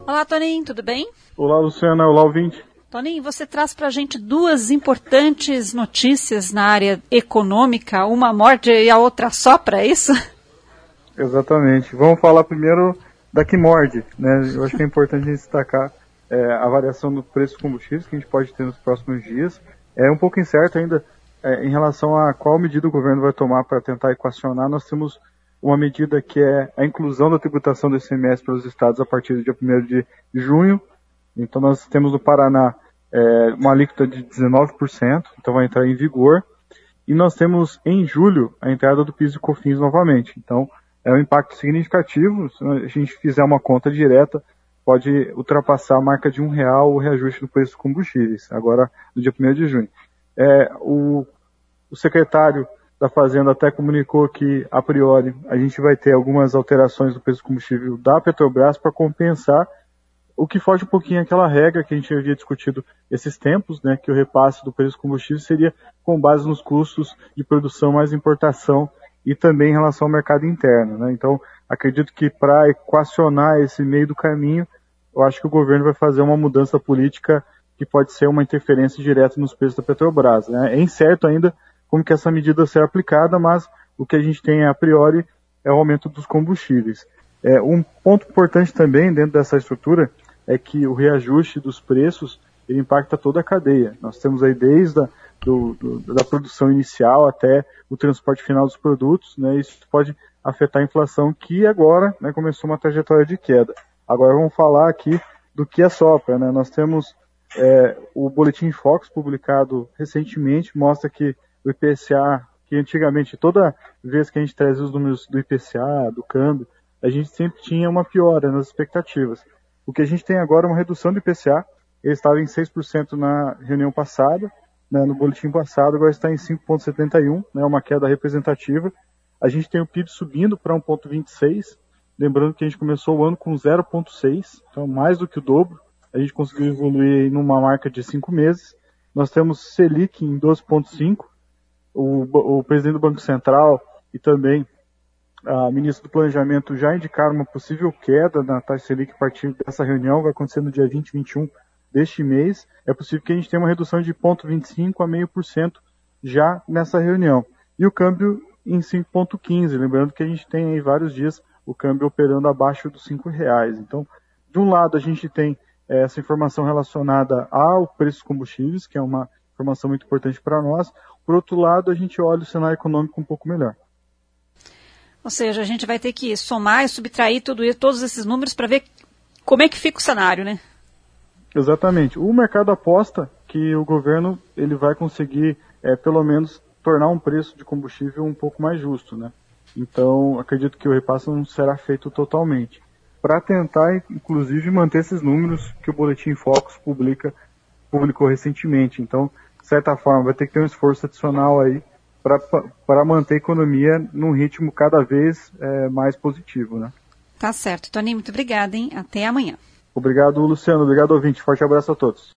Olá, Toninho, tudo bem? Olá, Luciana. Olá, ouvinte. Toninho, você traz para a gente duas importantes notícias na área econômica, uma morde e a outra sopra, é isso? Exatamente. Vamos falar primeiro da que morde, né? Eu acho que é importante a gente destacar a variação do preço dos combustíveis que a gente pode ter nos próximos dias. É um pouco incerto ainda em relação a qual medida o governo vai tomar para tentar equacionar. Nós temos uma medida que é a inclusão da tributação do ICMS para os estados a partir do dia 1º de junho. Então nós temos no Paraná uma alíquota de 19%, então vai entrar em vigor. E nós temos em julho a entrada do PIS e COFINS novamente. Então é um impacto significativo. Se a gente fizer uma conta direta, pode ultrapassar a marca de R$1 o reajuste do preço dos combustíveis, agora no dia 1º de junho. O secretário da Fazenda até comunicou que, a priori, a gente vai ter algumas alterações do preço do combustível da Petrobras para compensar o que foge um pouquinho àquela regra que a gente havia discutido esses tempos, né, que o repasse do preço do combustível seria com base nos custos de produção mais importação e também em relação ao mercado interno, né? Então, acredito que para equacionar esse meio do caminho, eu acho que o governo vai fazer uma mudança política que pode ser uma interferência direta nos preços da Petrobras, né? É incerto ainda como que essa medida será aplicada, mas o que a gente tem a priori é o aumento dos combustíveis. Um ponto importante também dentro dessa estrutura é que o reajuste dos preços ele impacta toda a cadeia. Nós temos aí desde da produção inicial até o transporte final dos produtos, né? Isso pode afetar a inflação que agora, né, começou uma trajetória de queda. Agora vamos falar aqui do que assopra, né? Nós temos o Boletim Focus publicado recentemente, mostra que o IPCA, que antigamente toda vez que a gente trazia os números do IPCA, do câmbio, a gente sempre tinha uma piora nas expectativas. O que a gente tem agora é uma redução do IPCA, ele estava em 6% na reunião passada, né, no boletim passado, agora está em 5,71%, né, uma queda representativa. A gente tem o PIB subindo para 1,26%, lembrando que a gente começou o ano com 0,6%, então mais do que o dobro, a gente conseguiu evoluir numa marca de 5 meses. Nós temos Selic em 12,5%, o presidente do Banco Central e também a ministra do Planejamento já indicaram uma possível queda na taxa Selic a partir dessa reunião, vai acontecer no dia 20 e 21 deste mês. É possível que a gente tenha uma redução de 0,25% a 0,5% já nessa reunião. E o câmbio em 5,15%, lembrando que a gente tem aí vários dias o câmbio operando abaixo dos R$5. Então, de um lado a gente tem essa informação relacionada ao preço dos combustíveis, que é uma informação muito importante para nós. Por outro lado, a gente olha o cenário econômico um pouco melhor. Ou seja, a gente vai ter que somar e subtrair todos esses números para ver como é que fica o cenário, né? Exatamente. O mercado aposta que o governo ele vai conseguir, pelo menos, tornar um preço de combustível um pouco mais justo, né? Então, acredito que o repasse não será feito totalmente. Para tentar, inclusive, manter esses números que o Boletim Focus publicou recentemente. Então, de certa forma, vai ter que ter um esforço adicional aí para manter a economia num ritmo cada vez mais positivo, né? Tá certo. Toninho, muito obrigada, hein? Até amanhã. Obrigado, Luciano. Obrigado, ouvinte. Forte abraço a todos.